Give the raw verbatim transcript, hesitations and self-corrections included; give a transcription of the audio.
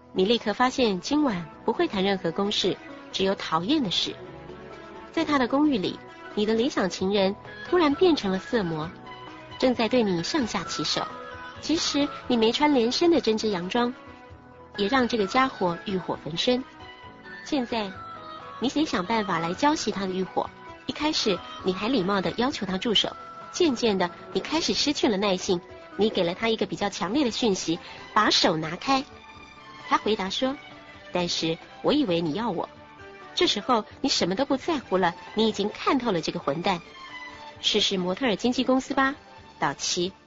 你立刻发现今晚不会谈任何公事，只有讨厌的事。在他的公寓里，你的理想情人突然变成了色魔，正在对你上下其手。即使你没穿连身的针织洋装，也让这个家伙欲火焚身。现在你得想办法来浇熄他的欲火。一开始你还礼貌地要求他住手，渐渐的你开始失去了耐性，你给了他一个比较强烈的讯息，把手拿开。他回答说，但是我以为你要我。这时候你什么都不在乎了，你已经看透了这个混蛋。试试模特儿经纪公司吧，到期。